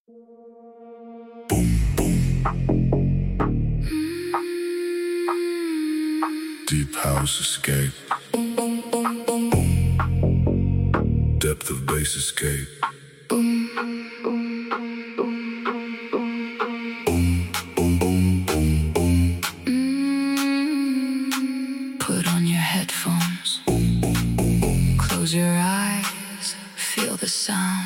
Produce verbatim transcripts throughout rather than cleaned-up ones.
Deep house escape. Depth of bass escape. Put on your headphones. Close your eyes. Feel the sound.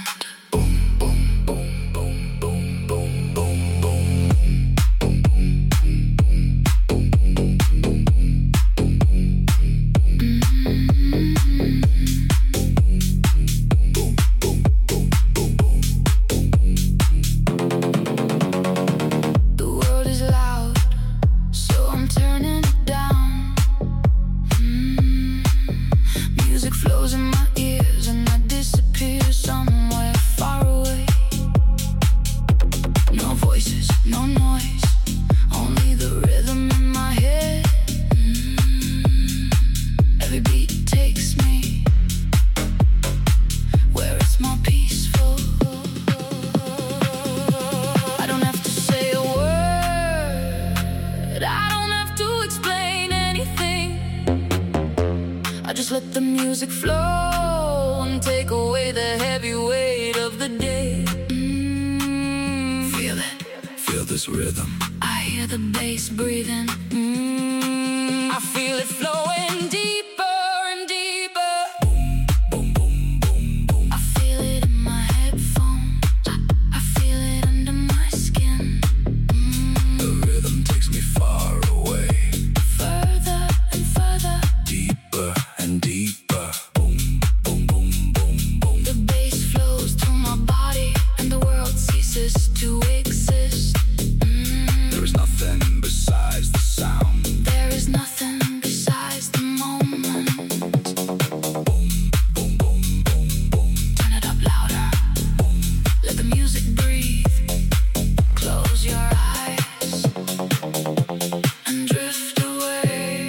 Just let the music flow and take away the heavy weight of the day. Mm, feel it. Feel this rhythm. I hear the bass breathing. Mm, I feel it flowing deeper and deeper. Boom, boom, boom, boom. I feel it in my headphones. I, I feel it under my skin. Mm, the rhythm takes me far away. Further and further. Deeper and deeper. Boom, boom, boom, boom, boom. The bass flows through my body and the world ceases to exist. Mm. There is nothing besides the sound. There is nothing besides the moment. Boom, boom, boom, boom, boom. Turn it up louder. Boom. Let the music breathe. Close your eyes and drift away.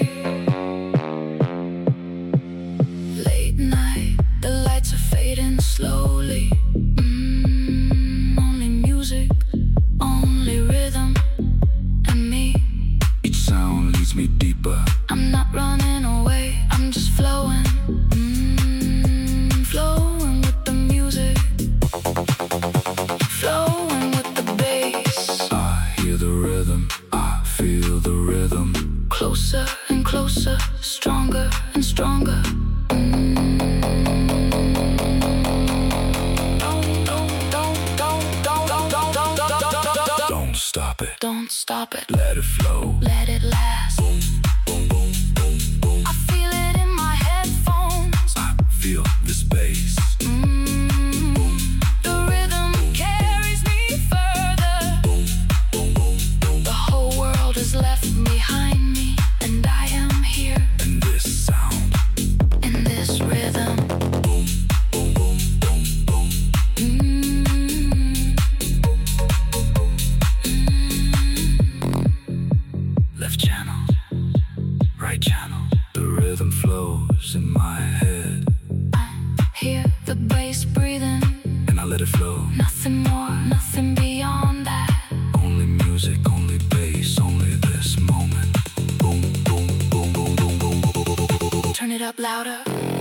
Late night, the lights are fading slowly. Mm, only music, only rhythm, and me. Each sound leads me deeper. I'm not running away, I'm just flowing. Mm, flowing with the music. Flowing with the bass. I hear the rhythm. I feel the rhythm. Closer and closer, stronger and stronger. Don't stop it. Don't stop it. Let it flow. Let it last. Boom, boom, boom, boom, boom. I feel it in my headphones. I feel this bass. Mm, the rhythm carries me further. Boom, boom, boom, boom. The whole world is left behind me, and I am here And this sound. in this rhythm. Boom, boom, boom, boom, boom. Mm, Left channel, right channel. The rhythm flows in my head, I hear the bass breathing. and I let it flow. Nothing more, nothing beyond that. Only music, only bass, only this moment. Boom, boom, boom, boom, boom, boom, boom. Turn it up louder.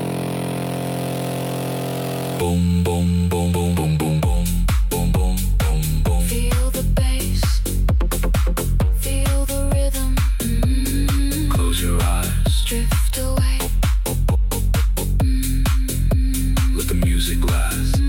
Boom, boom, boom, boom, boom, boom, boom. Boom, boom, boom, boom. Feel the bass. Feel the rhythm. Mm, Close your eyes. drift away. Mm, Let the music last.